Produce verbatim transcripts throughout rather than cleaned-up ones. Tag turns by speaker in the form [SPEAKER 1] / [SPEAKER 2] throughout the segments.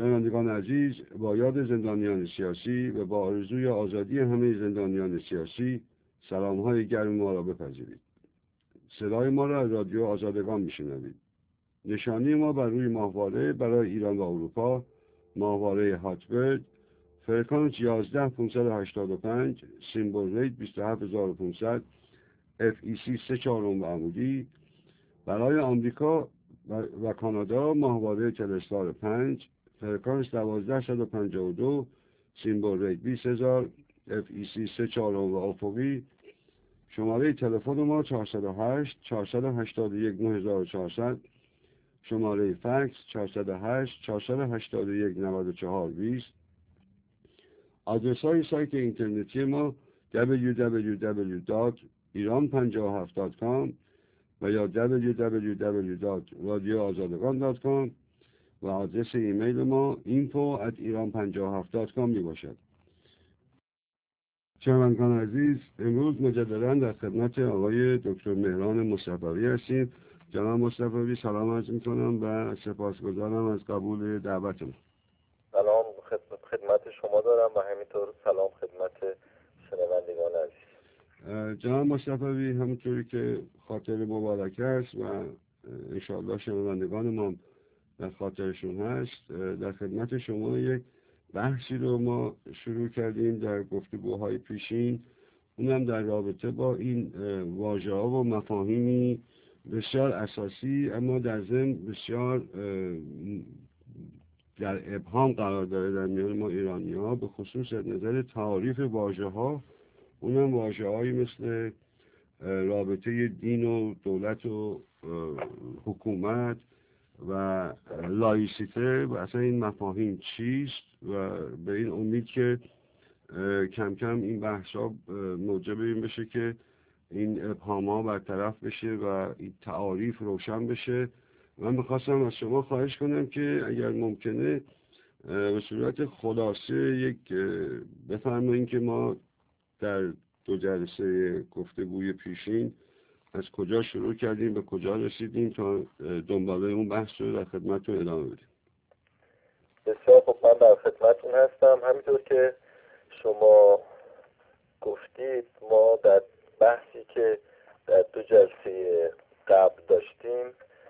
[SPEAKER 1] شنوندگان عزیز، با یاد زندانیان سیاسی و با آرزوی آزادی همه زندانیان سیاسی سلام‌های گرم ما را بپذیرید. صدای ما را از رادیو آزادگان میشنوید. نشانی ما بر روی ماهواره برای ایران و اروپا ماهواره هاتبرد، فرکانس یازده پانصد و هشتاد و پنج، سیمبل ریت بیست و هفت هزار و پانصد، اف ای سی سه چهارم و عمودی. برای آمریکا و کانادا ماهواره تلستار پنج، فرکانس دوازده صد و پنجاه و دو، سیمبل ریت بیست هزار، اف ای سی سه چهارم و افقی. شماره تلفن ما چهارصد و هشت چهارصد و هشتاد و یک نه هزار و چهارصد، شماره فکس چهارصد و هشت چهارصد و هشتاد و یک نود و چهار بیست. آدرس های سایت اینترنتی ما دبلیو دبلیو دبلیو دات ایران پنجاه و هفت دات کام و یا دبلیو دبلیو دبلیو دات رادیو آزادگان دات کام و آدرس ایمیل ما اینفو ات ایران پنجاه و هفت دات کام می باشد. شنوندگان عزیز، امروز مجددا در خدمت آقای دکتر مهران مصطفی هستیم. جناب مصطفی سلام عرض می‌کنم و سپاسگزارم از قبول دعوتتون.
[SPEAKER 2] سلام خدمت خدمت شما دارم و همینطور سلام خدمت شنوندگان عزیز.
[SPEAKER 1] جناب مصطفی، همونطوری که خاطر مبارک است و انشاءالله شنوندگان ما در خاطرشون هست، در خدمت شما یک بحثی رو ما شروع کردیم در گفتگوهای پیشین، اونم در رابطه با این واژه‌ها و مفاهیمی بسیار اساسی اما در ضمن بسیار در ابهام قرار داره در میان ما ایرانی‌ها، به خصوص از نظر تعاریف واژه‌ها. اونم واژه‌هایی مثل رابطه دین و دولت و حکومت و لایسیته و اصلا این مفاهیم چیست، و به این امید که کم کم این بحثا موجب این بشه که این ابهام‌ها برطرف بشه و این تعاریف روشن بشه. من میخواستم از شما خواهش کنم که اگر ممکنه به صورت خلاصه یک بفرمایید که ما در دو جلسه گفتگوی پیشین از کجا شروع کردیم به کجا رسیدیم تا دنباله اون بحث رو در خدمتتون ادامه بدیم.
[SPEAKER 2] بسیار خب، من در خدمتتون هستم. همینطور که شما گفتید، ما در بحثی که در دو جلسه قبل داشتیم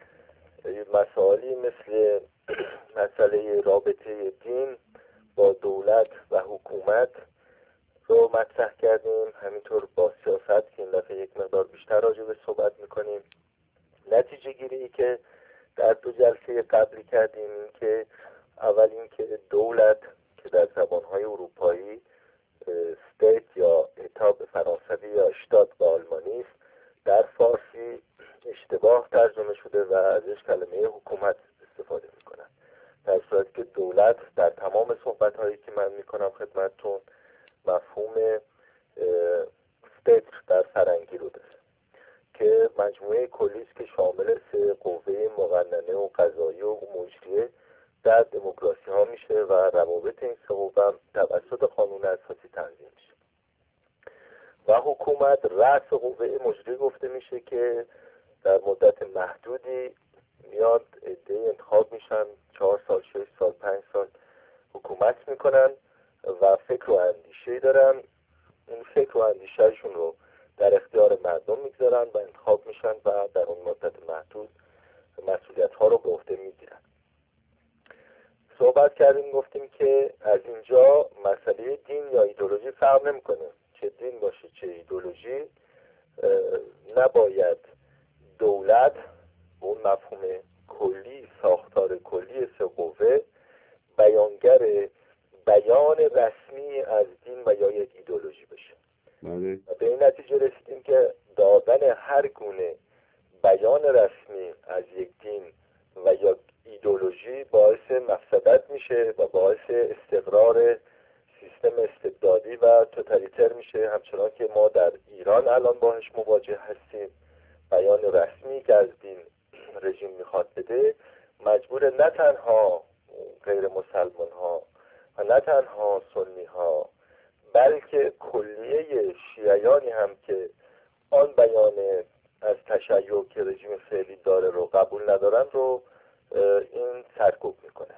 [SPEAKER 2] مسائلی مثل مسئله رابطه دین با دولت و حکومت رو مطرح کردیم، همینطور با سیاست که این دفعه یک مقدار بیشتر راجع به صحبت میکنیم. نتیجه گیری که در دو جلسه قبلی کردیم این که اول این که دولت که در زبانهای اروپایی استیت یا اتا به فرانسوی یا اشتات به آلمانی است، در فارسی اشتباه ترجمه شده و ازش کلمه حکومت استفاده میکنن، در صورتی که دولت در تمام صحبت هایی که من میکنم خدمتتون مفهوم استیت در فرنگی رو داره که مجموعه کلی است که شامل سه قوه مقننه و قضایی و مجریه در دموکراسی ها میشه و روابط این سه قوه توسط قانون اساسی تنظیم میشه. و حکومت رأس قوه مجری گفته میشه که در مدت محدودی میاد عده انتخاب میشن، چهار سال، شش سال، پنج سال حکومت میکنن و فکر و اندیشه دارن. اون فکر و اندیشهشون رو در اختیار مردم میگذارن و انتخاب میشن و در اون مدت محدود مسئولیت ها رو به عهده میگیرن. صحبت کردیم، گفتیم که از اینجا مسئله دین یا ایدئولوژی فرق نمیکنه، چه دین باشه چه ایدئولوژی، نباید دولت اون مفهوم کلی، ساختار کلی سه قوه، بیانگر بیان رسمی از دین و یا یک ایدئولوژی بشه.
[SPEAKER 1] بله.
[SPEAKER 2] به این نتیجه رسیدیم که دادن هر گونه بیان رسمی از یک دین و یا ایدئولوژی باعث مفسدت میشه و باعث استقرار سیستم استبدادی و توتالیتر میشه، همچنان که ما در ایران الان باهاش مواجه هستیم. بیان رسمی که از دین رژیم میخواد بده مجبور نه تنها غیر مسلمان ها و نه تنها سنی ها بلکه کلیه شیعیانی هم که آن بیان از تشیع که رژیم فعلی داره رو قبول ندارن رو این سرکوب میکنه و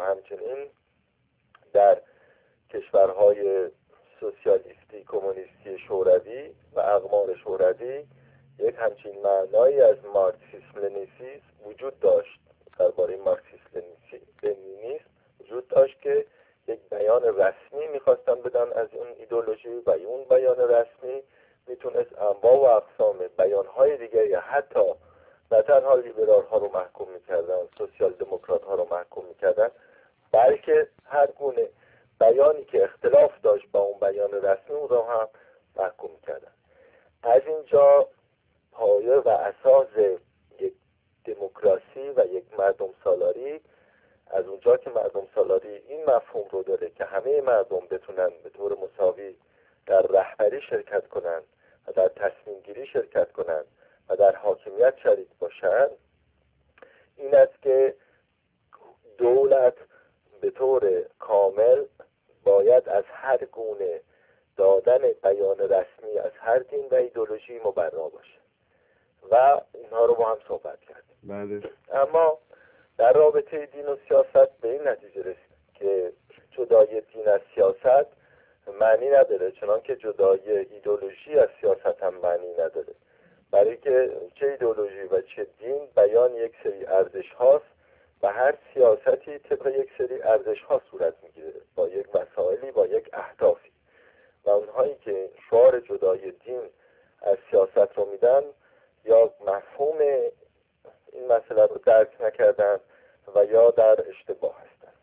[SPEAKER 2] و همچنین در کشورهای سوسیالیستی کمونیستی شوروی و اقمار شوروی یک همچین معنایی از مارکسیسم لنینیسم وجود داشت. درباره مارکسیسم لنینیسم وجود داشت که یک بیان رسمی میخواستن بدن از اون ایدئولوژی و اون بیان رسمی میتونست انواع و اقسام بیانهای دیگه، حتی نه تنها لیبرال ها رو محکوم میکردن، سوسیال دموکرات ها رو محکوم میکردن، بلکه هر گونه بیانی که اختلاف داشت با اون بیان رسمی اون رو هم محکوم میکردن. از اینجا پایه و اساس یک دموکراسی و یک مردم سالاری، از اونجا که مردم سالاری این مفهوم رو داره که همه مردم بتونن به طور مساوی در رهبری شرکت کنن و در تصمیم گیری شرکت کنن و در حاکمیت شریک باشن، این است که دولت به طور کامل باید از هر گونه دادن بیان رسمی از هر دین و ایدئولوژی مبرا باشه و اینها رو با هم صحبت کردیم.
[SPEAKER 1] بله.
[SPEAKER 2] اما در رابطه دین و سیاست به این نتیجه رسید که جدای دین از سیاست معنی نداره، چنان که جدای ایدئولوژی از سیاست هم معنی نداره، برای که چه ایدئولوژی و چه دین بیان یک سری ارزش هاست و هر سیاستی طبق یک سری ارزش ها صورت میگیره با یک مسائلی، با یک اهدافی، و اونهایی که شعار جدای دین از سیاست رو میدن یا مفهوم این مسئله رو درک نکردن و یا در اشتباه هستن.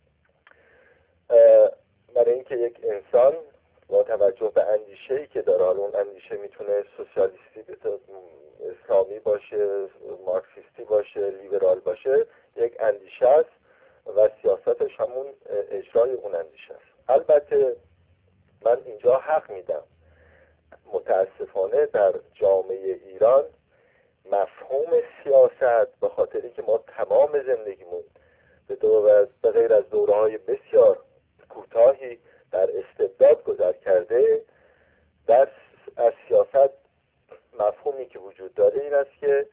[SPEAKER 2] برای اینکه یک انسان با توجه به اندیشه‌ای که داره، حالا اون اندیشه میتونه سوسیالیستی، اسلامی باشه، مارکسیستی باشه، لیبرال باشه، یک اندیشه است و سیاستش همون اجرای اون اندیشه است. البته من اینجا حق میدم، متاسفانه در جامعه ایران مفهوم سیاست به خاطری که ما تمام زندگیمون به دور به غیر از دوره‌های بسیار کوتاهی در استبداد گذر کرده، در از سیاست مفهومی که وجود داره این است که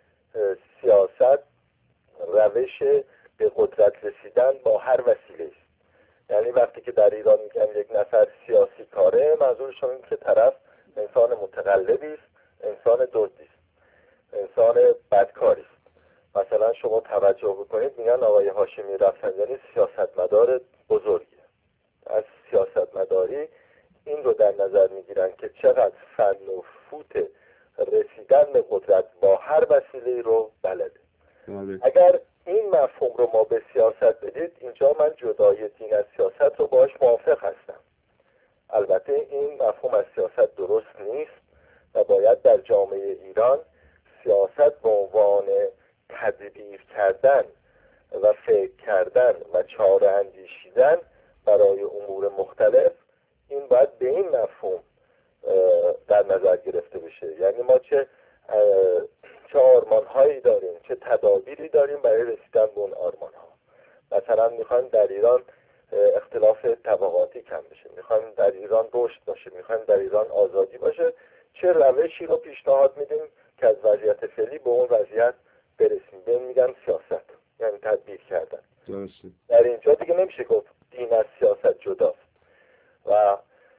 [SPEAKER 2] سیاست روش به قدرت رسیدن با هر وسیله است. یعنی وقتی که در ایران میگن یک نفر سیاسی کاره، منظورشون این که طرف انسان متقلبی است، انسان دزدی است، انسان بدکاری است. مثلا شما توجه بکنید میگن آقای هاشمی رفسنجانی سیاستمدار بزرگیه. از سیاستمداری این رو در نظر میگیرن که چقدر فن و فوت رسیدن به قدرت با هر وسیله رو بلده. اگر این مفهوم رو ما به سیاست بدید، اینجا من جدای دین از سیاست رو باش موافق هستم. البته این مفهوم از سیاست درست نیست و باید در جامعه ایران سیاست به عنوان تدبیر کردن و فکر کردن و چاره اندیشیدن برای امور مختلف، این باید به این مفهوم در نظر گرفته بشه. یعنی ما چه چه آرمان هایی داریم، چه تدابیری داریم برای رسیدن به اون آرمان ها. مثلا میخوایم در ایران اختلاف طبقاتی کم بشه، میخوایم در ایران رشد باشه، میخوایم در ایران آزادی باشه، چه روشی رو پیشنهاد میدیم که از وضعیت فعلی به اون وضعیت برسیم. به این میگن سیاست، یعنی تدبیر کردن.
[SPEAKER 1] درسته.
[SPEAKER 2] در اینجا دیگه نمیشه گفت دین از سیاست جداست و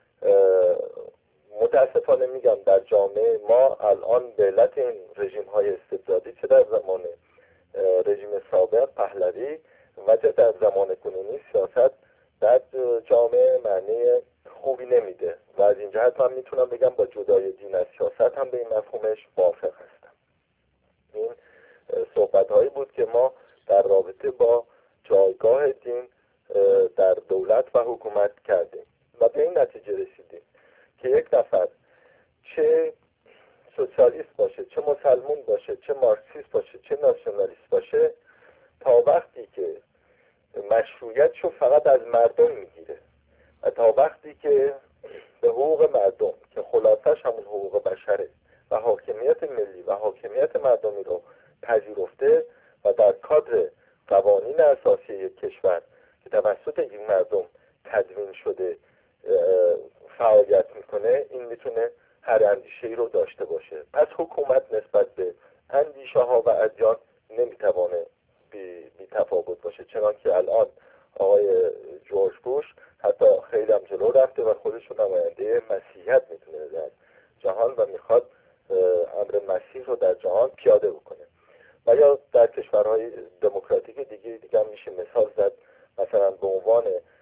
[SPEAKER 2] متاسفانه میگم در جامعه ما الان به علت این رژیم های استبدادی، چه در زمان رژیم سابق پهلوی و چه در زمان کنونی، سیاست در جامعه معنی خوبی نمیده و از این جهت من میتونم بگم با جدای دین از سیاست هم به این مفهومش موافق هستم. این صحبت هایی بود که ما در رابطه با جایگاه دین در دولت و حکومت کردیم و به این نتیجه رسیدیم که یک نفر چه سوسیالیست باشه، چه مسلمون باشه، چه مارکسیست باشه، چه ناسیونالیست باشه، تا وقتی که مشروعیتشو فقط از مردم میگیره و تا وقتی که به حقوق مردم که خلاصش همون حقوق بشره و حاکمیت ملی و حاکمیت مردمی رو پذیرفته و در کادر قوانین اساسی یک کشور که توسط این مردم تدوین شده فعالیت میکنه، این میتونه هر اندیشه‌ای رو داشته باشه. پس حکومت نسبت به اندیشه ها و ادیان نمیتوانه بی, بی تفاوت باشه، چنان که الان آقای جورج بوش حتی خیلی هم جلو رفته و خودش رو نماینده مسیحیت میتونه در جهان و میخواد امر مسیح رو در جهان پیاده بکنه. و یا در کشورهای دموکراتیک دیگه دیگه هم میشه مثال زد، مثلا به عنوان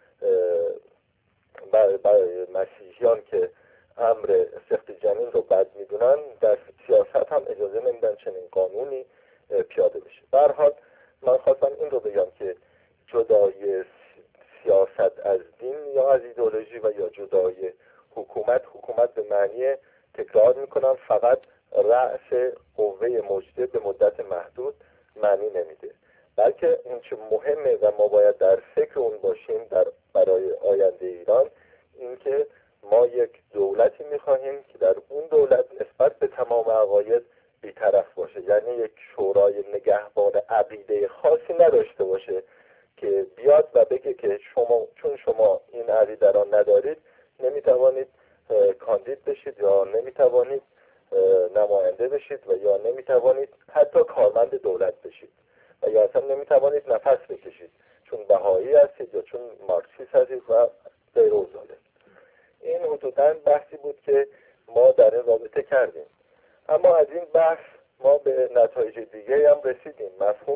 [SPEAKER 2] برای مسیحیان که امر سخت جنین رو بد میدونن، در سیاست هم اجازه نمیدن چنین قانونی پیاده بشه. به هر حال من خواستم این رو بگم که جدای سیاست از دین یا از ایدئولوژی و یا جدای حکومت، حکومت به معنی تکرار میکنم فقط رأس قوه مجده به مدت محدود معنی نمیده، بلکه این چه مهمه و ما باید در فکر اون باشیم در برای آینده ایران، اینکه ما یک دولتی میخواهیم که در اون دولت نسبت به تمام عقاید بی‌طرف باشه، یعنی یک شورای نگهبان عقیده خاصی نداشته باشه که بیاد و بگه که شما چون شما این عقیده را ندارید نمیتوانید کاندید بشید یا نمیتوانید نماینده بشید و یا نمیتوانید حتی کارمند دولت بشید و یا اصلا نمیتوانید نفس بکشید چون بهایی هستید یا چون مارکسیست هستید و غیر و ذالک. این حدوداً بحثی بود که ما در این رابطه کردیم. اما از این بحث ما به نتایج دیگه هم رسیدیم. مفهوم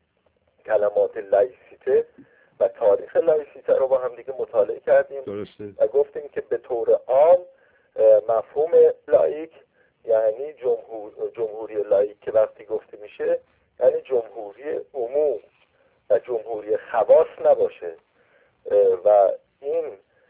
[SPEAKER 2] کلمات لایسیته و تاریخ لایسیته رو با هم دیگه مطالعه کردیم.
[SPEAKER 1] درسته.
[SPEAKER 2] و گفتیم که به طور عام مفهوم لایک یعنی جمهور، جمهوری لایک که وقتی گفته میشه یعنی جمهوری عموم و جمهوری خواص نباشه و این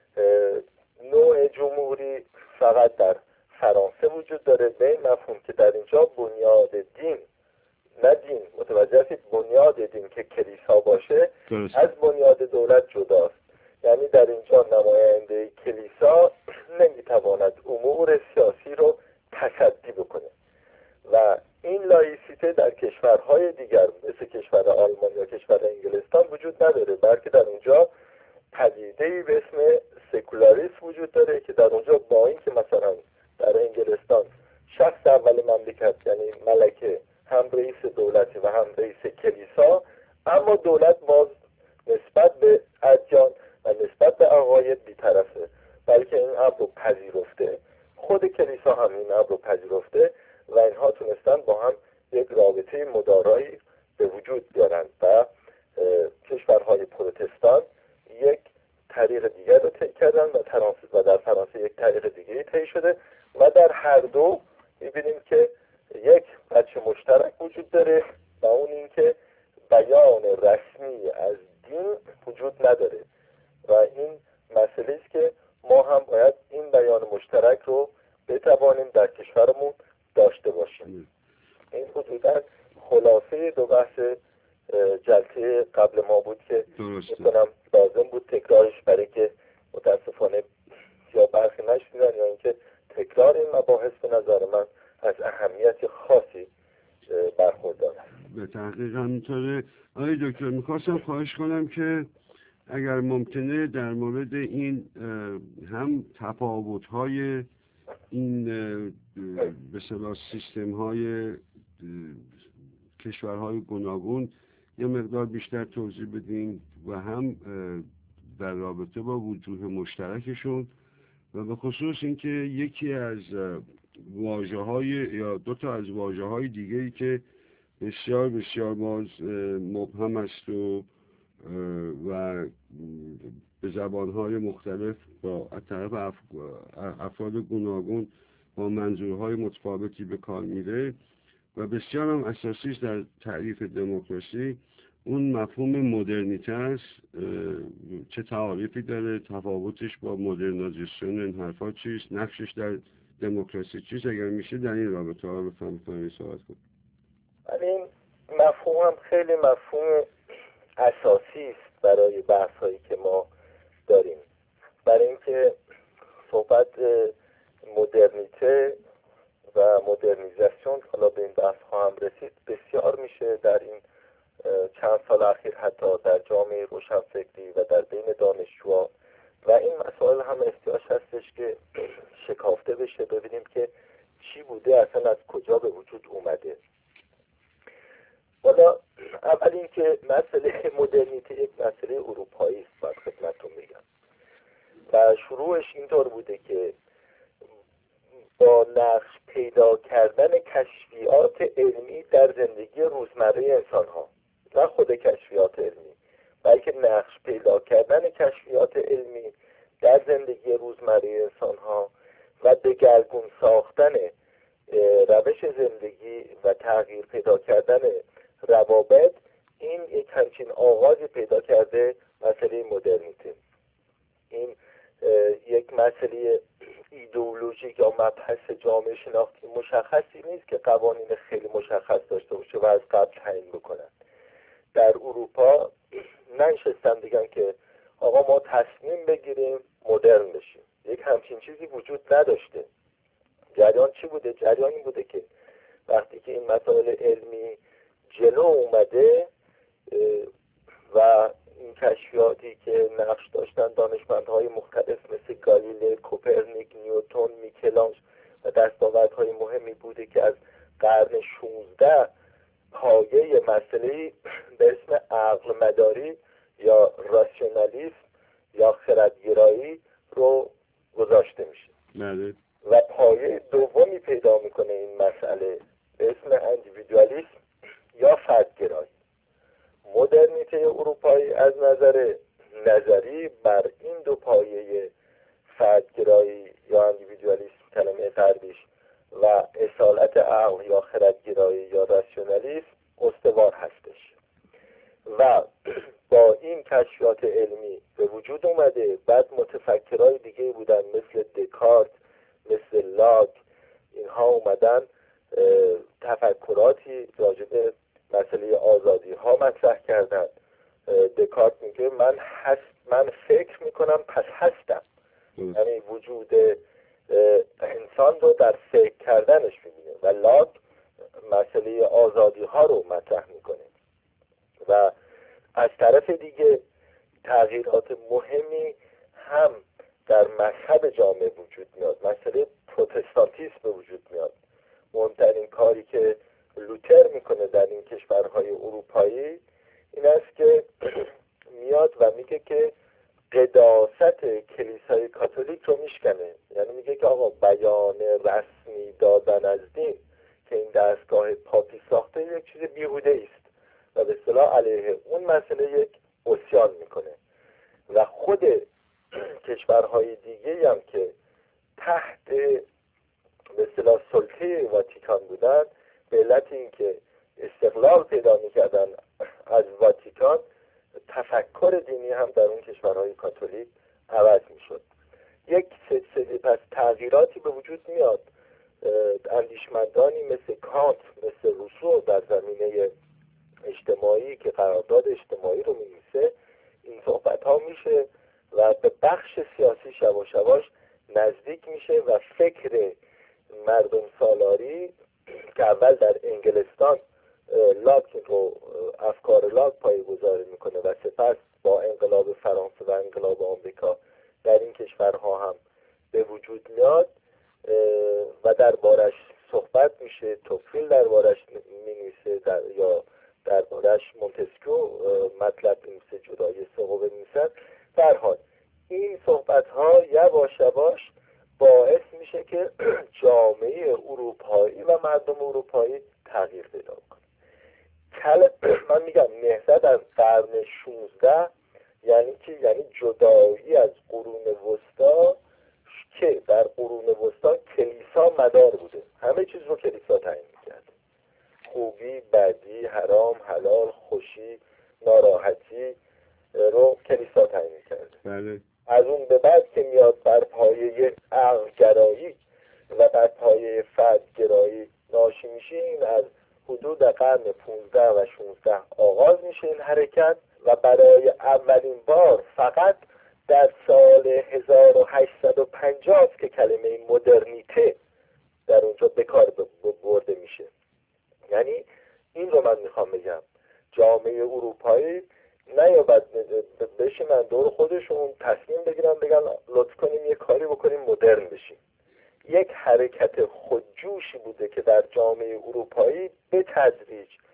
[SPEAKER 2] نوع جمهوری فقط در فرانسه وجود داره به این مفهوم که در اینجا بنیاد دین، نه دین، متوجه هستید، بنیاد دین که کلیسا باشه
[SPEAKER 1] درست.
[SPEAKER 2] از بنیاد دولت جداست. یعنی در اینجا نماینده کلیسا نمیتواند امور سیاسی رو تصدی بکنه و این لایسیته در کشورهای دیگر مثل کشور آلمان یا کشور انگلستان وجود نداره، بلکه در اونجا پدیده‌ای به اسم سکولاریسم وجود داره که در اونجا با این که مثلا در انگلستان شخص اول مملکت یعنی ملکه هم رئیس دولتی و هم رئیس کلیسا، اما دولت باز نسبت به ادیان و نسبت به عقاید بی‌طرفه، بلکه این امر رو پذیرفته، خود کلیسا هم این امر رو پذیرفته و اینها تونستن با هم یک رابطه مدارایی به وجود بیارن و کشورهای پروتستان یک طریق دیگر رو طی کردن و فرانسه و در فرانسه یک طریق دیگری طی شده و در هر دو می‌بینیم که یک بچه مشترک وجود داره و اون این که بیان رسمی از دین وجود نداره و این مسئله است که ما هم باید این بیان مشترک رو بتوانیم در کشورمون داشته باشیم. این حدوداً خلاصه دو بحث جلسه قبل ما بود که می‌کنم لازم بود تکرارش برای که متاسفانه یا برخی نشنیدن یا اینکه تکرار این مباحث به نظر من از اهمیت خاصی برخوردار است.
[SPEAKER 1] به تحقیق همینطوره. آقای دکتر میخواستم خواهش کنم که اگر ممکنه در مورد این هم تفاوت‌های این به اصطلاح سیستم‌های کشورهای گوناگون یه مقدار بیشتر توضیح بدین و هم در رابطه با وجوه مشترکشون و به خصوص اینکه یکی از واژه‌های یا دو تا از واژه‌های دیگه‌ای که بسیار بسیار باز مبهم است و و به زبان‌های مختلف با از طرف اف... افراد گوناگون با منظورهای متفاوتی به کار میره و بسیار هم اساسی است در تعریف دموکراسی، اون مفهوم مدرنیته است. چه تعاریفی داره، تفاوتش با مدرنیزاسیون این حرفا چیست، نقشش در دموکراسی چیست؟ اگر میشه در این رابطه ها بفهم کنید صحبت کنید.
[SPEAKER 2] این مفهوم هم خیلی مفهوم اساسی است برای بحث هایی که ما داریم، برای اینکه صحبت مدرنیته و مدرنیزاسیون حالا به این بحث ها هم رسید بسیار میشه در این چند سال اخیر، حتی در جامعه روشنفکری و در بین دانشجوها و این مسائل هم احتیاج هستش که شکافته بشه، ببینیم که چی بوده، اصلا از کجا به وجود اومده. حالا اول اینکه مسئله مدرنیته یک مسئله اروپایی است، باید خدمتتون بگم. و شروعش اینطور بوده که با نقش پیدا کردن کشفیات علمی در زندگی روزمره انسان ها، نه خود کشفیات علمی بلکه نقش پیدا کردن کشفیات علمی در زندگی روزمره انسان ها و دگرگون ساختن روش زندگی و تغییر پیدا کردن روابط، این یک همچین آغازی پیدا کرده مسئله مدرنیته. این یک مسئله ایدئولوژیک یا مبحث جامعه شناختی مشخصی نیست که قوانین خیلی مشخص داشته باشه و از قبل تعیین بکنن. در اروپا ننشستن دیگن که آقا ما تصمیم بگیریم مدرن بشیم، یک همچین چیزی وجود نداشته. جریان چی بوده؟ جریان این بوده که وقتی که این مسائل علمی جلو اومده و این کشفیاتی که نقش داشتن دانشمندهای مختلف مثل گالیله، کوپرنیک، نیوتن، میکلانج و دستاوردهای مهمی بوده که از قرن شانزده پایه مسئله به اسم عقل مداری یا راسیونالیسم یا خردگرایی رو گذاشته میشه.
[SPEAKER 1] بله.
[SPEAKER 2] و پایه دومی پیدا میکنه این مسئله به اسم اندیویدوالیسم یا فردگرایی. مدرنیته اروپایی از نظر نظری بر این دو پایه فردگرایی یا اندیویدوالیسم کلمه غربیش و اصالت عقل یا خردگرایی یا راسیونالیسم استوار هستش و با این کشفیات علمی به وجود اومده. بعد متفکرای دیگه بودن مثل دکارت، مثل لاک، اینها اومدن تفکراتی راجع به مسئله آزادی ها مطرح کردن. دکارت میگه من هست من فکر میکنم پس هستم، یعنی وجود انسان رو در فکر کردنش میبینه و لاک مسئله آزادی ها رو مطرح میکنه. و از طرف دیگه تغییرات مهمی هم در مذهب جامعه وجود میاد. مسئله پروتستانتیسم به وجود میاد. مهمترین کاری که لوتر میکنه در این کشورهای اروپایی این است که میاد و میگه که قداست کلیسای کاتولیک رو میشکنه. یعنی میگه که آقا بیان رسمی دادن از دین که این دستگاه پاپی ساخته یک چیز بیهوده است و به اصطلاح علیه اون مسئله یک عصیان میکنه. و خود کشورهای دیگه هم که تحت به اصطلاح سلطه واتیکان بودن، به علت اینکه استقلال پیدا میکردن از واتیکان، تفکر دینی هم در اون کشورهای کاتولیک عوض میشد. یک سلسله پس تغییراتی به وجود میاد. اندیشمندانی مثل کانت، مثل روسو در زمینه اجتماعی که قرارداد اجتماعی رو می‌نویسه، این صحبت ها میشه و به بخش سیاسی یواش یواش نزدیک میشه و فکر مردم سالاری که اول در انگلستان لاک رو افکار لاک پایه‌گذاری میکنه و سپس با انقلاب فرانسه و انقلاب آمریکا در این کشورها هم به وجود میاد و دربارش صحبت میشه. توفیل دربارش مینویسه در یا دربارش مونتسکیو مطلب مینویسه، جدای سقو بنویسن. در حال این صحبت ها یواش یواش باعث میشه که جامعه اروپایی و مردم اروپایی تغییر پیدا کنه. من میگم نهضت از قرن شانزده یعنی که یعنی جدایی از قرون وسطا که در قرون وسطا کلیسا مدار بوده، همه چیز رو کلیسا تعیین میکرد. خوبی، بدی، حرام، حلال، خوشی، ناراحتی رو کلیسا تعیین میکرد.
[SPEAKER 1] بله.
[SPEAKER 2] از اون به بعد که میاد بر پایه عقل‌گرایی و بر پایه فردگرایی ناشی میشه، این از حدود قرن پانزده و شانزده آغاز میشه این حرکت و برای اولین بار فقط در سال هزار و هشتصد و پنجاه که کلمه مدرنیته در اونجا به کار برده میشه. یعنی این رو من میخوام بگم، جامعه اروپایی نیابد بشینن دور خودشون تصمیم بگیرن بگن لطف کنیم یه کاری بکنیم مدرن بشیم. یک حرکت خودجوشی بوده که در جامعه اروپایی به تدریج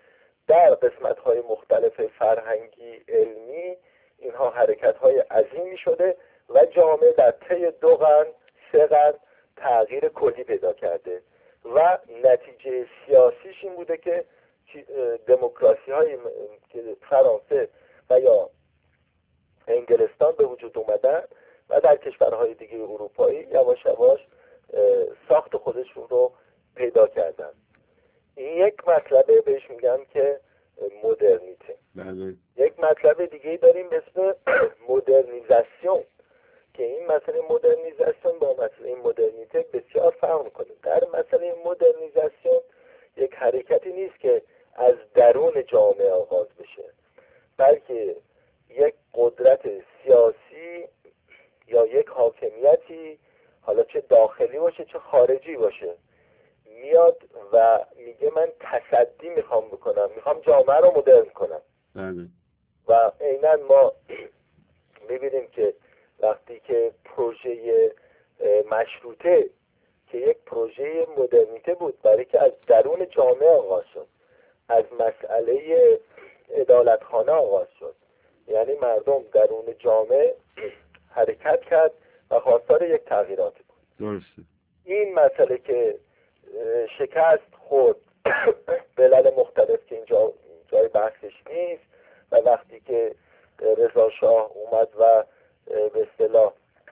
[SPEAKER 2] در قسمت‌های مختلف فرهنگی، علمی، اینها حرکت‌های عظیمی شده و جامعه در طی دو قرن، سه قرن تغییر کلی پیدا کرده و نتیجه سیاسیش این بوده که دموکراسی های که فرانسه و یا انگلستان به وجود اومدن و در کشورهای دیگه اروپایی یواش یواش ساخت خودشون رو پیدا کردن. این یک مطلبه بهش میگن که مدرنیته.
[SPEAKER 1] بله.
[SPEAKER 2] یک مطلب دیگه داریم به اسم مدرنیزاسیون که این مسئله مدرنیزاسیون با مسئله مدرنیته بسیار فرق میکنه. در مسئله مدرنیزاسیون یک حرکتی نیست که از درون جامعه آغاز بشه، بلکه یک قدرت سیاسی یا یک حاکمیتی، حالا چه داخلی باشه چه خارجی باشه، میاد و میگه من تصدی میخوام بکنم، میخوام جامعه رو مدرن کنم.
[SPEAKER 1] بله.
[SPEAKER 2] و عیناً ما میبینیم که وقتی که پروژه مشروطه که یک پروژه مدرنیته بود برای که از درون جامعه آغاز شد، از مسئله عدالتخانه آغاز شد، یعنی مردم درون جامعه حرکت کرد و خواستار یک تغییراتی بود.
[SPEAKER 1] درسته. این
[SPEAKER 2] مسئله که شکست خورد ملل مختلف که اینجا جای بحثش نیست و وقتی که رضا شاه اومد و به اصطلاح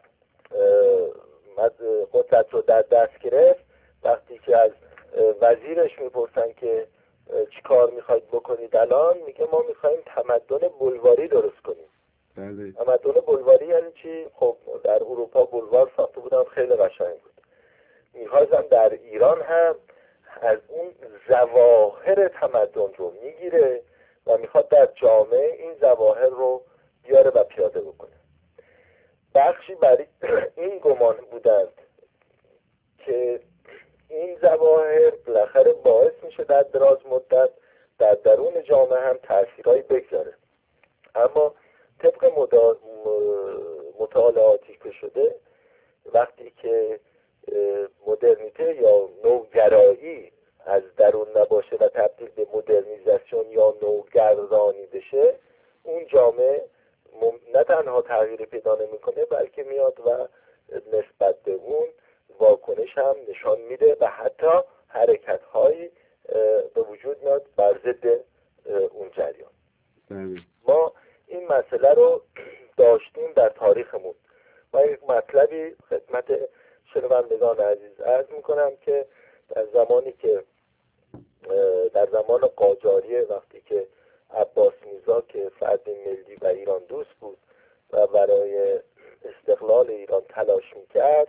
[SPEAKER 2] قدرت رو در دست گرفت، وقتی که از وزیرش میپرسن که چی کار میخواید بکنید الان، میگه ما میخوایم تمدن بلواری درست کنیم.
[SPEAKER 1] بله.
[SPEAKER 2] تمدن بلواری یعنی چی؟ خب در اروپا بلوار ساخته بودن، خیلی قشنگ بود. میخواستم در ایران هم از اون ظواهر تمدن رو میگیره و میخواد در جامعه این ظواهر رو بیاره و پیاده بکنه. بخشی برای این گمان بودند که این ظواهر بالاخره باعث میشه در دراز مدت در درون جامعه هم تأثیرهایی بگذاره، اما طبق مطالعاتی که شده وقتی که مدرنیته یا نوگرایی از درون نباشه و تبدیل به مدرنیزاسیون یا نوگردانی بشه، اون جامعه نه تنها تغییر پیدا نمیکنه بلکه میاد و نسبت به اون واکنش هم نشان میده و حتی حرکت هایی به وجود میاد بر ضد اون جریان. ما این مسئله رو داشتیم در تاریخمون و یک مطلبی خدمت شنوندگان عزیز عرض میکنم که در زمانی که در زمان قاجاریه، وقتی که عباس میرزا که فرد ملی و ایران دوست بود و برای استقلال ایران تلاش میکرد،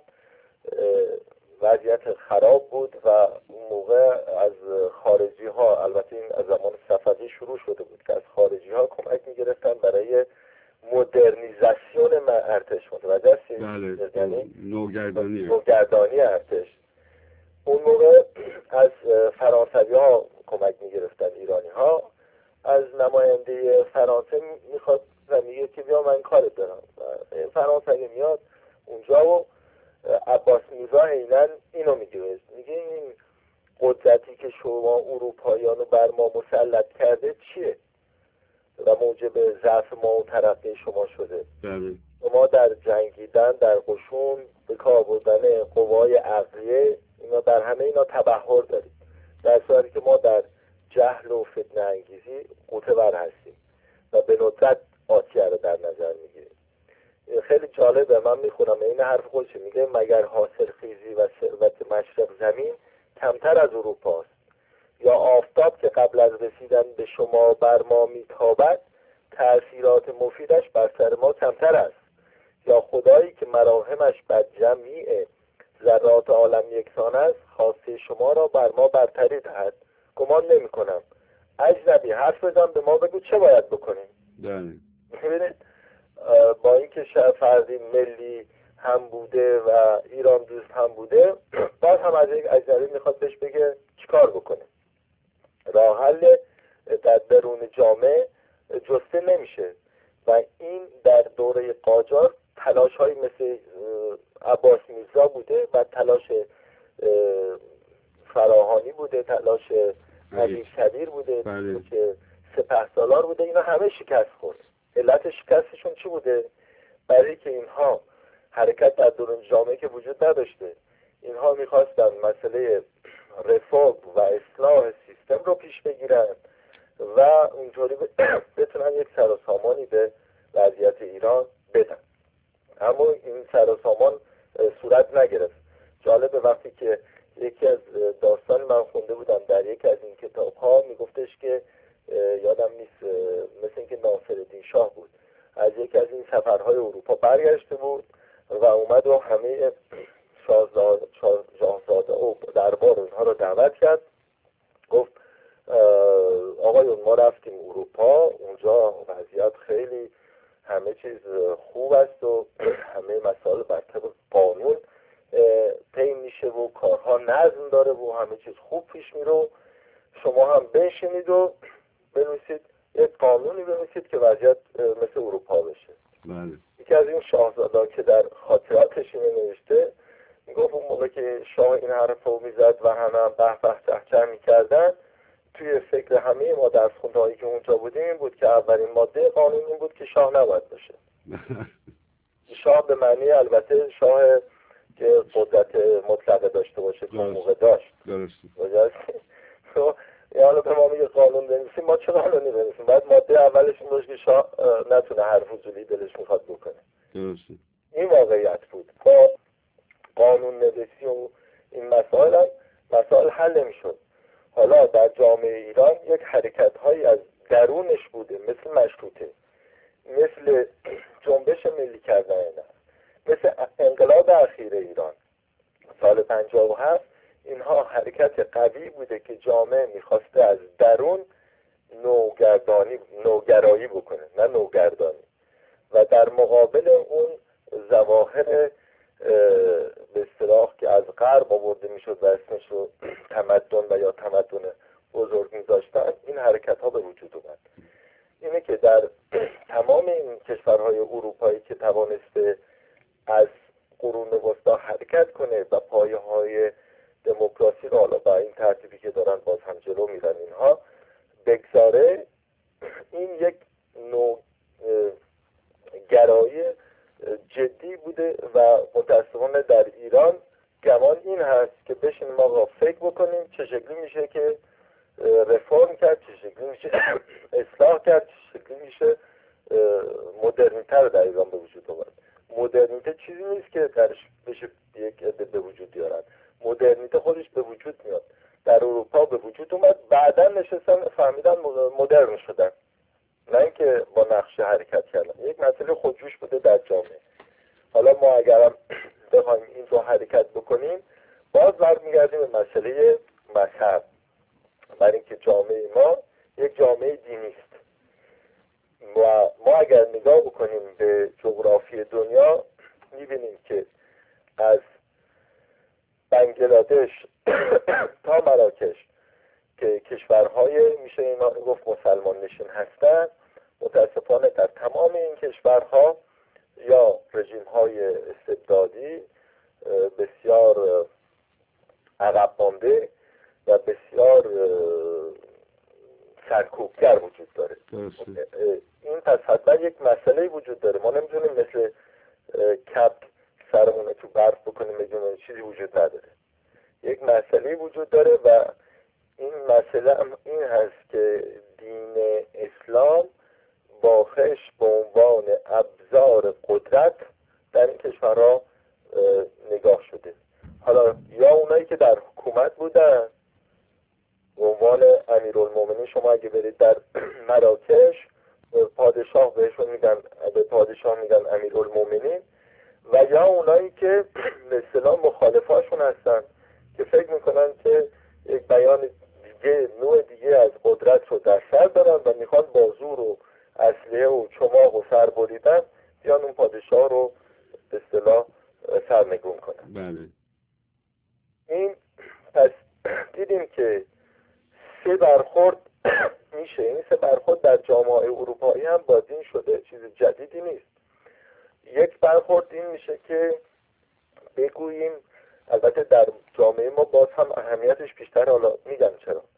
[SPEAKER 2] وضعیت خراب بود و اون موقع از خارجی ها، البته این از زمان صفوی شروع شده بود که از خارجی ها کمک میگرفتن برای مدرنیزاسیون ارتش، متوجه هستی؟
[SPEAKER 1] بله. یعنی نوگردانی
[SPEAKER 2] نوگردانی ارتش. اون موقع از فرانسوی ها کمک میگرفتن ایرانی ها، از نماینده فرانسه میخواد و میگه که بیا من کارت دارم. فرانسوی میاد اونجا و عباس میرزا عیناً اینو میگه، میگه این قدرتی که شما اروپاییان رو بر ما مسلط کرده چیه و موجب ضعف ما و ترقی شما شده.
[SPEAKER 1] بله.
[SPEAKER 2] شما در جنگیدن، در قشون، به کار بردن قوای عقلیه، اینا در همه اینا تبحر دارید، در صورتی که ما در جهل و فتنه انگیزی قوتور هستیم و به ندرت آتیه رو در نظر میگیریم. خیلی جالبه، من میخونم این حرف خودشه، میگه مگر حاصل خیزی و ثروت مشرق زمین کمتر از اروپاست، یا آفتاب که قبل از رسیدن به شما بر ما میتابد تأثیرات مفیدش بر سر ما کمتر است، یا خدایی که مراهمش بر جمیع ذرات عالم یکسان است خواسته شما را بر ما برتری دهد. گمان نمی کنم. اجنبی حرف بزن به ما بگو چه باید بکنیم.
[SPEAKER 1] بله.
[SPEAKER 2] ببینید با اینکه شاید فردی ملی هم بوده و ایران دوست هم بوده، باز هم از یک اجنبی میخواد بهش بگه چیکار بکنه. راه حل در درون جامعه جسته نمیشه و این در دوره قاجار تلاش های مثل عباس میرزا بوده و تلاش فراهانی بوده، تلاش امیر کبیر بوده،
[SPEAKER 1] بله.
[SPEAKER 2] که سپهسالار بوده، اینا همه شکست خورد. علت شکستشون چی بوده؟ برای که اینها حرکت در درون جامعه که وجود نداشته، اینها میخواستن مسئله رفاه و اصلاح سیستم رو پیش بگیرن و اونطوری بتونن یک سر و سامانی به وضعیت ایران بدن. اما این سر و سامان صورت نگرفت. جالبه وقتی که یکی از داستان من خونده بودم در یک از این کتاب ها میگفتش که یادم نیست، مثل اینکه ناصرالدین شاه بود، از یکی از این سفرهای اروپا برگشته بود و اومد و همه شاهزاده و دربار اونها رو دعوت کرد. گفت آقایون ما رفتیم اروپا، اونجا وضعیت خیلی همه چیز خوب است و همه مسائل بر طبق قانون طی میشه و کارها نظم داره و همه چیز خوب پیش میره. شما هم بنشینید و بنویسید یک قانونی بنویسید که وضعیت مثل اروپا بشه.
[SPEAKER 1] بله.
[SPEAKER 2] یکی از این شاهزادا که در خاطراتش اینو نوشته میگفت اون موقع که شاه این حرف رو میزد و همه هم به به چهچه میکردن، توی فکر همه ما درس خوندهایی که اونجا بودیم این بود که اولین ماده قانون این بود که شاه نباید باشه. شاه به معنی البته شاه که قدرت مطلقه داشته باشه که اون موقع داشت.
[SPEAKER 1] درسته.
[SPEAKER 2] تو یا حالا به ما میگه قانون بنویسیم، ما چه قانونی بنویسیم؟ بعد ماده اولش این باشه که شاه نتونه هر فضولی دلش میخواد بکنه.
[SPEAKER 1] درسته.
[SPEAKER 2] این واقعیت بود. با قانون نویسی و این مسائل هم مسائل حل نمیشد. حالا در جامعه ایران یک حرکت هایی از درونش بوده، مثل مشروطه، مثل جنبش ملی کردن نفت، مثل انقلاب اخیر ایران سال پنجاه و هفت. اینها حرکت قوی بوده که جامعه میخواسته از درون نوگردانی نوگرایی بکنه، نه نوگردانی، و در مقابل اون ظواهر به اصطلاح که از غرب آورده میشد و اسمش رو تمدن و یا تمدن بزرگ میذاشتن، این حرکت ها به وجود اومد. اینه که در تمام این کشورهای اروپایی که توانسته از قرون وسطا حرکت کنه و پایه های دموکراسی رو حالا با این ترتیبی که دارن باز هم جلو میرن اینها بگذاره، این یک نوع گرایی جدی بوده و متاسفانه در ایران گمان این هست که بشینیم آقا فکر بکنیم چه شکلی میشه که رفرم کرد، چه شکلی میشه اصلاح کرد، چه شکلی میشه مدرنیته رو در ایران به وجود آورد. مدرنیته چیزی نیست که درش بشه یک عده به وجود بیارن. مدرنیته خودش به وجود میاد. در اروپا به وجود اومد، بعدا نشستن فهمیدن مدرن شدن، نه اینکه با نقشه حرکت کردن. یک مسئله خودجوش بوده در جامعه. حالا ما اگرم بخوایم این رو حرکت بکنیم، باز برمیگردیم به مسئله مذهب، برای اینکه جامعه ما یک جامعه دینی است و ما اگر نگاه بکنیم به جغرافی دنیا میبینیم که از بنگلادش تا مراکش که کشورهای میشه اینا گفت مسلمان نشین هستن، متاسفانه در تمام این کشورها یا رژیم های استبدادی بسیار عقب مانده و بسیار سرکوبگر وجود داره. این پس حتما یک مسئله وجود داره. ما نمیتونیم مثل کپ سرمونه تو برف بکنیم بگیم چیزی وجود نداره. یک مسئله وجود داره و این مسئله این هست که دین اسلام باخش به عنوان ابزار قدرت در این کشورها نگاه شده. حالا یا اونایی که در حکومت بودن به عنوان امیرالمومنین، شما اگه برید در مراکش پادشاه بهشون میگن، به پادشاه میگن امیرالمومنین، و یا اونایی که به اصطلاح مخالفاشون هستن که فکر میکنن که یک بیان دیگه، نوع دیگه از قدرت رو در سر دارن و میخوان با زور و اسلحه و چماق و سر بریدن بیان اون پادشاه رو به اصطلاح سرنگون کنن.
[SPEAKER 1] بله.
[SPEAKER 2] این پس دیدیم که سه برخورد میشه. این سه برخورد در جامعه اروپایی هم با دین شده، چیز جدیدی نیست. یک برخورد این میشه که بگوییم، البته در جامعه ما باز هم اهمیتش بیشتر، حالا میگم چرا.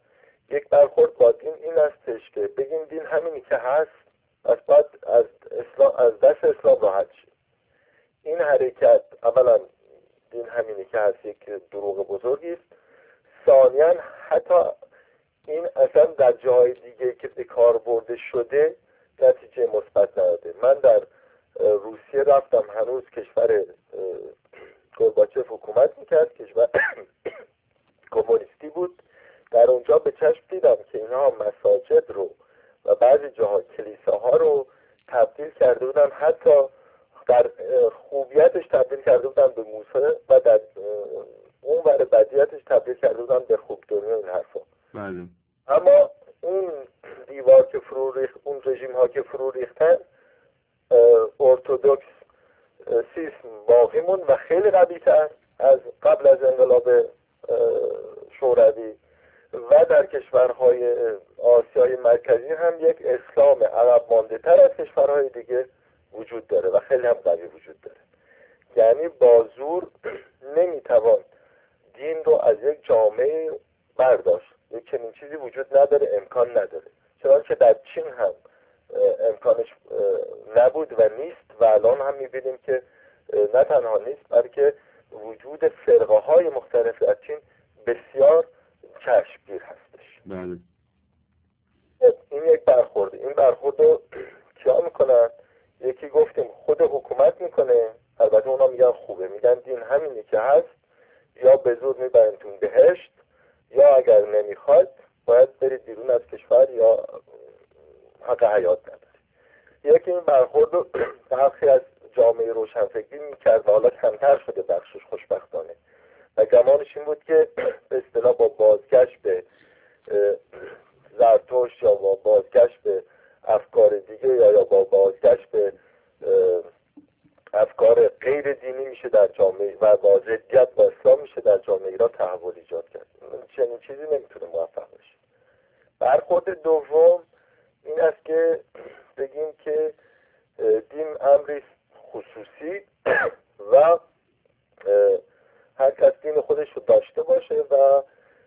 [SPEAKER 2] یک برخورد با دین این استش که بگیم دین همینی که هست، از بعد از اسلام از دست اسلام راحت شد. این حرکت اولا دین همینی که هست یک دروغ بزرگی است. ثانیاً حتی این اصلا در جای دیگه که به کار برده شده نتیجه مثبت نداده. من در روسیه رفتم، هنوز کشور گورباچف حکومت میکرد، کشور کمونیستی بود. در اونجا به چشم دیدم که اینها مساجد رو و بعضی جاها کلیساها رو تبدیل کرده بودن، حتی در خوبیتش تبدیل کرده بودن به موسیقی و در اون ور بدیتش تبدیل کرده بودن به خوب دنیا این حرفا.
[SPEAKER 1] بله.
[SPEAKER 2] اما اون دیوار که فرو ریخت، اون رژیم ها که فرو ریختن، ارتودکس سیسم باقی موند و خیلی قوی‌تر از قبل از انقلاب شوروی و در کشورهای آسیای مرکزی هم یک اسلام عقب مانده تر از کشورهای دیگه وجود داره و خیلی هم قوی وجود داره. یعنی با زور نمیتوان دین رو از یک جامعه برداشت. یک چنین چیزی وجود نداره، امکان نداره. چنانچه در چین هم امکانش نبود و نیست و الان هم میبینیم که نه تنها نیست بلکه وجود فرقه های مختلف در چین بسیار چشمگیر هستش.
[SPEAKER 1] بله.
[SPEAKER 2] این یک برخورد. این برخورد رو کیا میکنن؟ یکی گفتیم خود حکومت میکنه، البته اونا میگن خوبه، میگن دین همینی که هست، یا به زور میبرنتون بهشت، یا اگر نمیخواد باید برید بیرون از کشور یا حق حیات نداری. یکی این برخورد رو برخی از جامعه روشنفکری میکرد و حالا کمتر شده بخشش خوشبختانه و گمانش این بود که به اصطلاح با بازگشت به زرتشت یا با بازگشت به افکار دیگه یا یا با بازگشت به افکار غیر دینی میشه در جامعه و با ضدیت با اسلام میشه در جامعه ایران تحول ایجاد کرد. چنین چیزی نمیتونه موفق بشه. برخورد دوم این است که بگیم که دین امری خصوصی و هر کس دین خودش رو داشته باشه و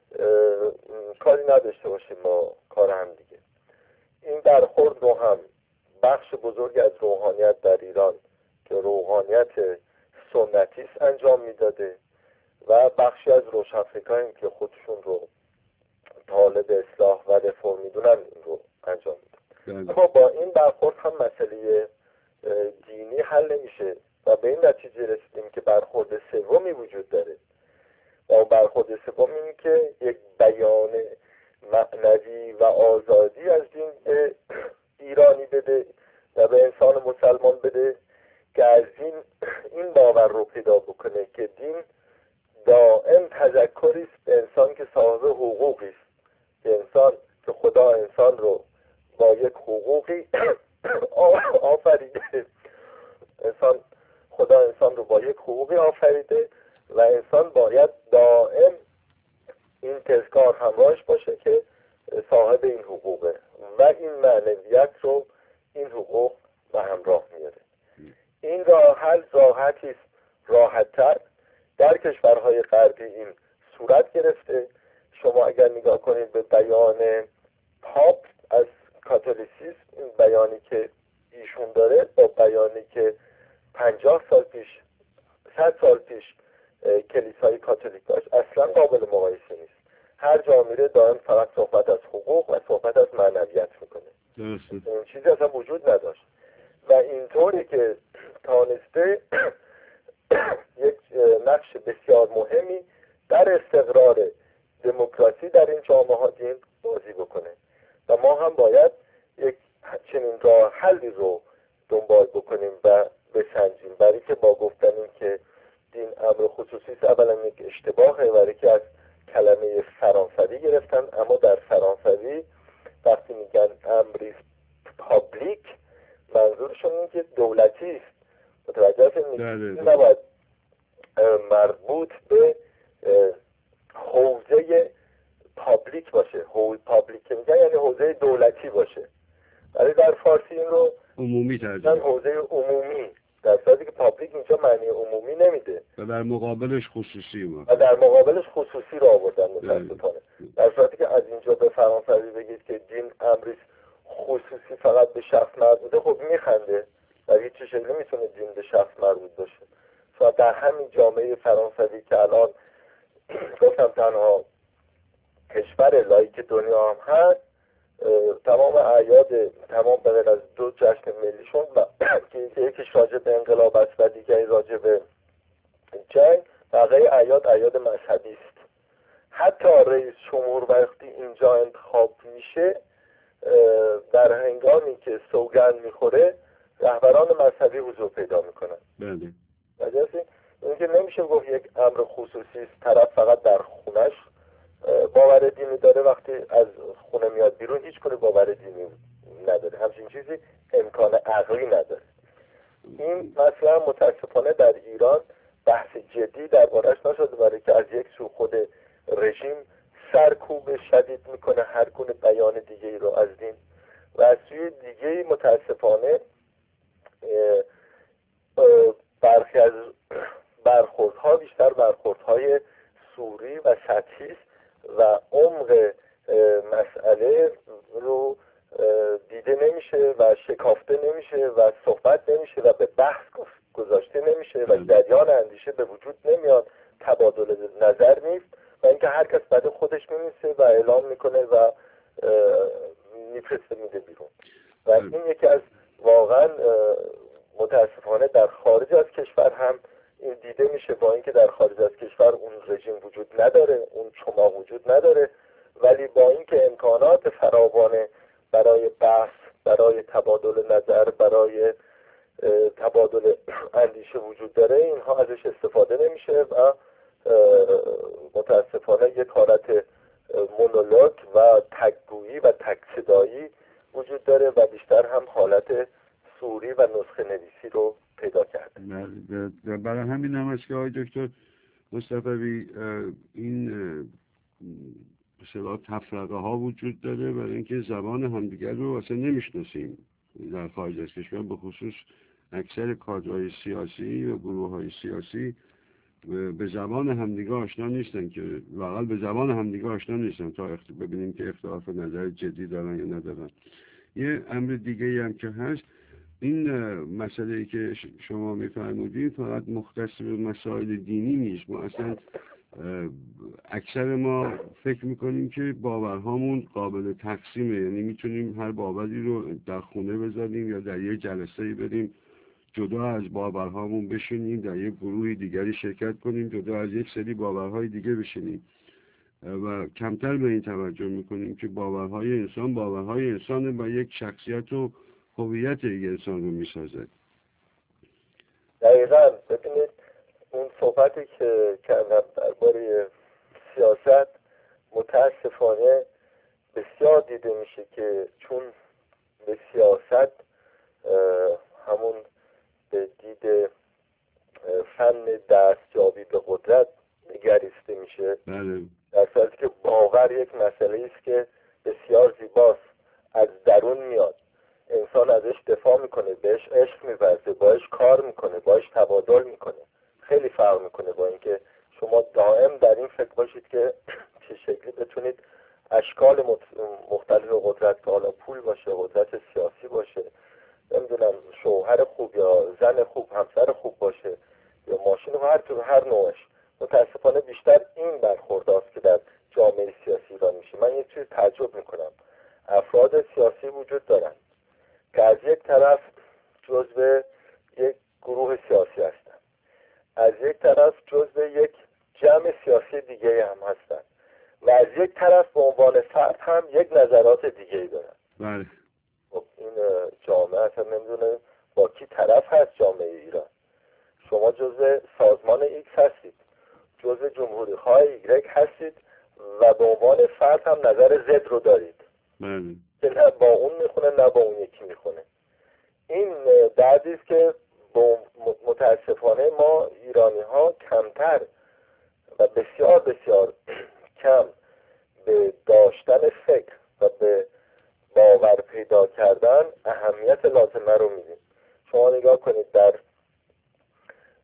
[SPEAKER 2] کاری نداشته باشه با کار هم دیگه. این برخورد رو هم بخش بزرگی از روحانیت در ایران که روحانیت سنتی است انجام میداده و بخشی از روشنفکران که خودشون رو طالب اصلاح و رفرم میدونن این رو انجام میدن. اما با این برخورد هم مسئله دینی حل نمیشه و به این نتیجه رسیدیم که برخورد سومی وجود داره و اون برخورد سوم این که یک بیان معنوی و آزادی از دین به ایرانی بده و به انسان مسلمان بده که از دین این باور رو پیدا بکنه که دین دائم تذکری است به انسان که صاحب حقوقی است، که انسان که خدا انسان رو با یک حقوقی آفریده، انسان خدا انسان رو با یک حقوقی آفریده و انسان باید دائم این تذکار همراهش باشه که صاحب این حقوقه و این معنویت رو این حقوق و همراه میاره. این راه حل راحتی است، راحت‌تر در کشورهای غربی این صورت گرفته. شما اگر نگاه کنید به بیان پاپ از کاتولیسیسم، این بیانی که ایشون داره با بیانی که پنجاه سال پیش صد سال پیش کلیسای کاتولیک داشت اصلا قابل مقایسه نیست. هر جا میره دائم فقط صحبت از حقوق و صحبت از معنویت میکنه. این چیزی اصلا وجود نداشت و اینطوری که تانسته یک نقش بسیار مهمی در استقرار دموکراسی در این جامعه ها دین بازی بکنه و ما هم باید یک چنین راه حلی رو دنبال بکنیم و بسنجیم. برای که با گفتن این که دین امر خصوصی است اولا یک اشتباهه، برای که از کلمه فرانسوی گرفتن، اما در فرانسوی وقتی میگن امری پابلیک منظورشون این که دولتی است. متوجه هستید؟ نباید مربوط به حوزه پابلیک باشه. حوزه پابلیک که میگن یعنی حوزه دولتی باشه. ولی در فارسی این رو
[SPEAKER 1] عمومی ترجمه
[SPEAKER 2] حوزه عمومی، در صورتی که پابلیک اینجا معنی عمومی نمیده
[SPEAKER 1] و در مقابلش خصوصی ما
[SPEAKER 2] و در مقابلش خصوصی رو آوردن متاسفانه. در صورتی که از اینجا به فرانسوی بگید که دین امری خصوصی فقط به شخص مربوطه، خب میخنده. در هیچ شکلی نمیتونه دین به شخص مربوط باشه. شاید در همین جامعه فرانسوی که الان گفتم تنها کشور لایک دنیا هم هست، تمام اعیاد تمام به غیر از دو جشن ملیشون و که یکیش راجع به انقلاب است و دیگری راجع به جنگ، بقیه اعیاد اعیاد مذهبی است. حتی رئیس جمهور وقتی اینجا انتخاب میشه، در هنگامی که سوگند میخوره رهبران مذهبی حضور پیدا میکنن.
[SPEAKER 1] بله.
[SPEAKER 2] وجهه این که نمیشه گفت یک امر خصوصی است، طرف فقط در خونش باور دینی داره، وقتی از خونه میاد بیرون هیچ کنه باور دینی نداره. همچین چیزی امکان عقلی نداره. این مثلا متاسفانه در ایران بحث جدی دربارش نشده، برای که از یک سو خود رژیم سرکوب شدید میکنه هر گونه بیان دیگه رو از دین و از سوی دیگه متاسفانه برخی از برخوردها بیشتر برخوردهای سوری و سطحی است و عمق مسئله رو دیده نمیشه و شکافته نمیشه و صحبت نمیشه و به بحث گذاشته نمیشه و جریان اندیشه به وجود نمیاد، تبادل نظر نیست و اینکه هر کس بعد خودش میمیسه و اعلام میکنه و میفرسته میده بیرون. و این یکی از واقعا متاسفانه در خارج از کشور هم این دیده میشه، با اینکه در خارج از کشور اون رژیم وجود نداره، اون چماق وجود نداره، ولی با اینکه امکانات فراوان برای بحث، برای تبادل نظر، برای تبادل اندیشه وجود داره، اینها ازش استفاده نمیشه و متاسفانه یک حالت مونولوگ و تکگویی و تکصدایی وجود داره و بیشتر هم حالت سوری و نسخه نویسی رو پیدا کرده.
[SPEAKER 1] برای همین هم است که آقای دکتر مصطفی این مثلا تفرقه ها وجود داره، برای اینکه زبان همدیگر رو اصلا نمیشناسیم در خارج از کشور، به خصوص اکثر کادرهای سیاسی و گروه های سیاسی به زبان همدیگه آشنا نیستن، که واقعا به زبان همدیگه آشنا نیستن تا ببینیم که اختلاف نظر جدی دارن یا ندارن. یه امر دیگه ای هم که هست، این مسئله که شما میفرمودید فقط مختص به مسائل دینی نیست. ما اصلا اکثر ما فکر میکنیم که باورهامون قابل تقسیمه، یعنی میتونیم هر باوری رو در خونه بذاریم یا در یه جلسه بریم جدا از باورهامون بشینیم، در یک گروه دیگری شرکت کنیم، جدا از یک سری باورهای دیگه بشینیم و کمتر به این توجه میکنیم که باورهای انسان باورهای انسان و یک شخصیت و هویت یک انسان رو میسازه.
[SPEAKER 2] دقیقاً. ببینید اون صحبتی که کردم درباره سیاست متاسفانه بسیار دیده میشه که چون به سیاست همون به دید فن دستیابی به قدرت نگریسته میشه،
[SPEAKER 1] بله.
[SPEAKER 2] در صورتی که باور یک مسئله است که بسیار زیباست، از درون میاد، انسان ازش دفاع میکنه، بهش عشق میورزه، باش کار میکنه، باش تبادل میکنه. خیلی فرق میکنه با اینکه شما دائم در این فکر باشید که چه شکلی بتونید اشکال مختلف قدرت، که حالا پول باشه، قدرت سیاسی باشه، نمیدونم شوهر خوب یا زن خوب، همسر خوب باشه یا ماشین و هر طور هر نوعش. متاسفانه بیشتر این برخورداست که در جامعه سیاسی ایران میشه. من یک چیز تعجب میکنم، افراد سیاسی وجود دارن که از یک طرف جزو یک گروه سیاسی هستن، از یک طرف جزو یک جمع سیاسی دیگه هم هستن و از یک طرف به عنوان فرد هم یک نظرات دیگه دارن.
[SPEAKER 1] بله.
[SPEAKER 2] خب این جامعه اصلا نمیدونه با کی طرف هست. جامعه ایران، شما جزء سازمان ایکس هستید، جزء جمهوری خواه ایگرگ هستید و به عنوان فرد هم نظر زد رو دارید.
[SPEAKER 1] بله.
[SPEAKER 2] که نه با اون میخونه نه با اون یکی میخونه. این دردی است که متاسفانه ما ایرانی ها کمتر و بسیار بسیار کم به داشتن فکر و به باور پیدا کردن اهمیت لازمه رو میدیم. شما نگاه کنید در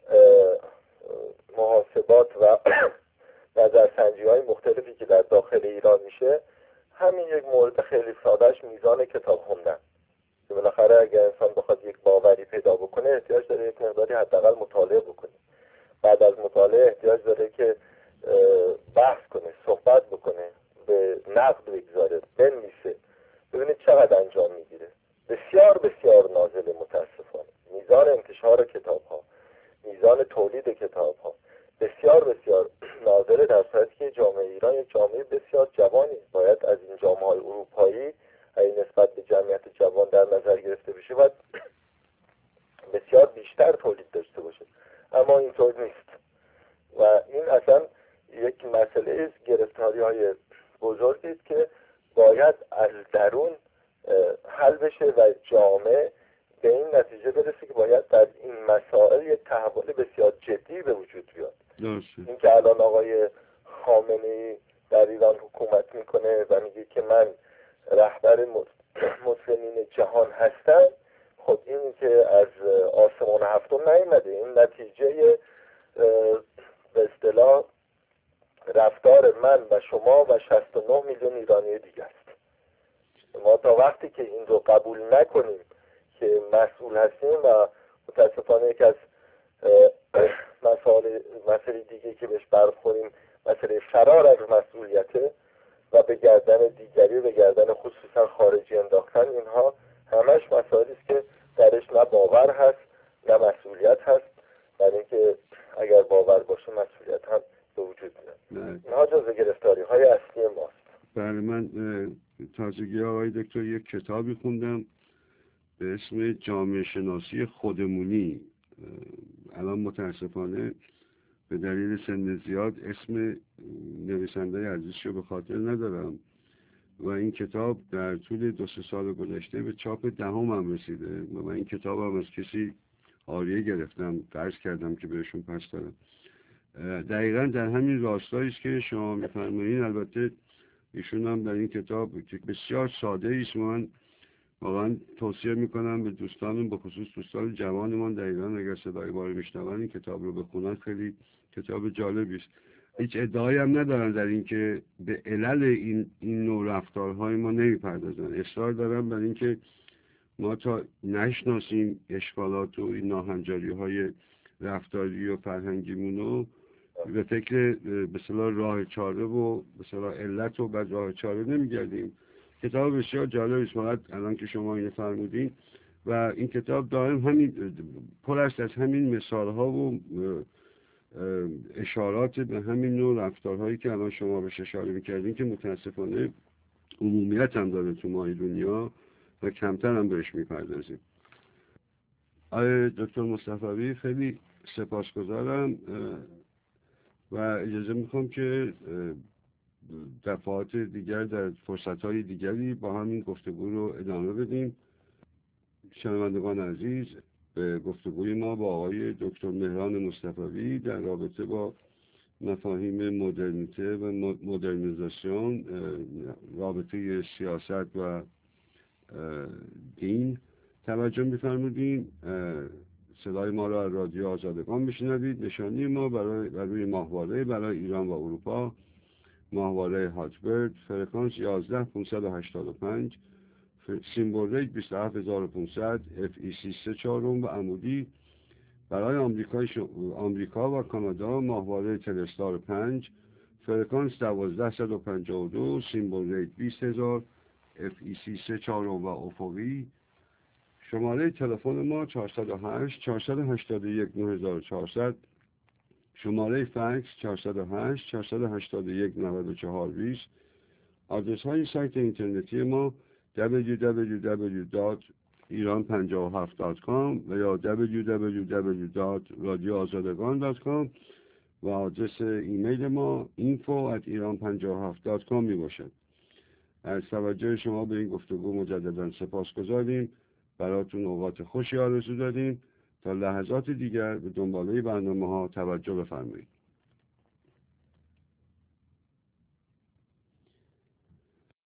[SPEAKER 2] محاسبات و نظرسنجی های مختلفی که در داخل ایران میشه، همین یک مورد خیلی سادهش میزان کتاب خوندن. که بالاخره اگر انسان بخواد یک باوری پیدا بکنه احتیاج داره یک مقداری حداقل مطالعه بکنه. بعد از مطالعه احتیاج داره که بحث کنه، صحبت بکنه، به نقد بگذاره، بنویسه. ببینید چقدر انجام میگیره. بسیار بسیار نازل متاسفانه. میزان انتشار کتاب ها، میزان تولید کتاب ها بسیار بسیار نازل، در صورتی که جامعه ایران یک جامعه بسیار جوانی. باید از این جامعه های اروپایی این نسبت به جمعیت جوان در نظر گرفته بشه، باید بسیار بیشتر تولید داشته باشه، اما اینطور نیست. و این اصلا یک مسئله است، گرفتاری های بزرگی است که باید از درون حل بشه و جامعه به این نتیجه برسه که باید در این مسائل یک تحول بسیار جدی به وجود بیاد. این که الان آقای خامنه‌ای در ایران حکومت میکنه و میگه که من رهبر مسلمین جهان هستم، خب این که از آسمان هفتم نیامده، این نتیجه به اصطلاح رفتار من و شما و شصت و نه میلیون ایرانی دیگه است. ما تا وقتی که این رو قبول نکنیم که مسئول هستیم، و متاسفانه یک از مسائل مسئله دیگه که بهش برخوریم مسئله فرار از مسئولیته و به گردن دیگری، به گردن خصوصا خارجی انداختن، اینها همش مسائلی است که درش نه باور هست نه مسئولیت هست. برای اینکه اگر باور باشه مسئولیت هم به وجود میاد. اینها جزو گرفتاری های اصلی ماست.
[SPEAKER 1] بله، من تازگی آقای دکتر یک کتابی خوندم به اسم جامعه شناسی خودمونی. الان متاسفانه به دلیل سن زیاد اسم نویسنده عزیزشو به خاطر ندارم و این کتاب در طول دو سه سال گذشته به چاپ دهم هم رسیده و من این کتاب هم از کسی عاریه گرفتم، قرض کردم که بهشون پس دارم. دقیقا در همین راستایی است که شما می‌فرمایید. البته ایشون هم در این کتاب که بسیار ساده است، من واقعا توصیه میکنم به دوستانم، به خصوص دوستان جوانمان در ایران اگر صدای ما رو میشنون این کتاب رو بخونن. خیلی کتاب جالبی است. هیچ ادعایی هم ندارن در این که به علل این این نوع رفتارهای ما نمیپردازن. اصرار دارن بر این که ما تا نشناسیم اشکالات و این ناهنجاری‌های رفتاری و فرهنگیمون رو به فکر به اصطلاح راه چاره و به اصطلاح علت و بعد راه چاره نمیگردیم. کتاب بسیار جالب است. فقط الان که شما اینو فرمودین و این کتاب دائم همین پر است از همین مثال‌ها و اشارات به همین نوع رفتارهایی که الان شما بهش اشاره می‌کردین که متاسفانه عمومیت هم داره تو مای دنیا و کمتر هم بهش می‌پردازیم. آقای دکتر مصطفوی خیلی سپاسگزارم و اجازه میخوام که دفعات دیگر در فرصتهای دیگری با همین گفتگو رو ادامه بدیم. شنوندگان عزیز، به گفتگوی ما با آقای دکتر مهران مصطفوی در رابطه با مفاهیم مدرنیته و مدرنیزاسیون، رابطه سیاست و دین توجه می‌فرمودین. صدای ما را رادیو آزادگان میشنوید. نشانی ما برای روی ماهواره برای ایران و اروپا، ماهواره هاتبرد، فرکانس یازده پانصد و هشتاد و پنج، سیمبل ریت بیست و هفت هزار و پانصد، اف ای سی سه چهارم و عمودی برای آمریکای ش... آمریکا و کانادا، ماهواره تلستار پنج، فرکانس دوازده صد و پنجاه و دو، سیمبل ریت بیست هزار، اف ای سی سه چهارم و افقی. شماره تلفن ما چهارصد و هشت چهارصد و هشتاد و یک نه هزار و چهارصد، شماره فکس چهارصد و هشت چهارصد و هشتاد و یک نود و چهار بیست. آدرس های سایت اینترنتی ما دبلیو دبلیو دبلیو دات ایران پنجاه و هفت دات کام و یا دبلیو دبلیو دبلیو دات رادیو آزادگان دات کام و آدرس ایمیل ما اینفو ات ایران پنجاه و هفت دات کام می باشد. از توجه شما به این گفتگو مجددا سپاسگزاریم. براتون اوقات خوشی آرزو داریم. تا لحظات دیگر به دنباله برنامه ها توجه بفرمایید.